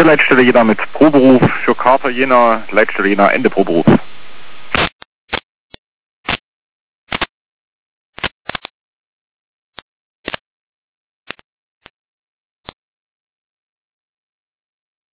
für Leitstelle Jena mit Proberuf, für Kater Jena, Leitstelle Jena, Ende Proberuf.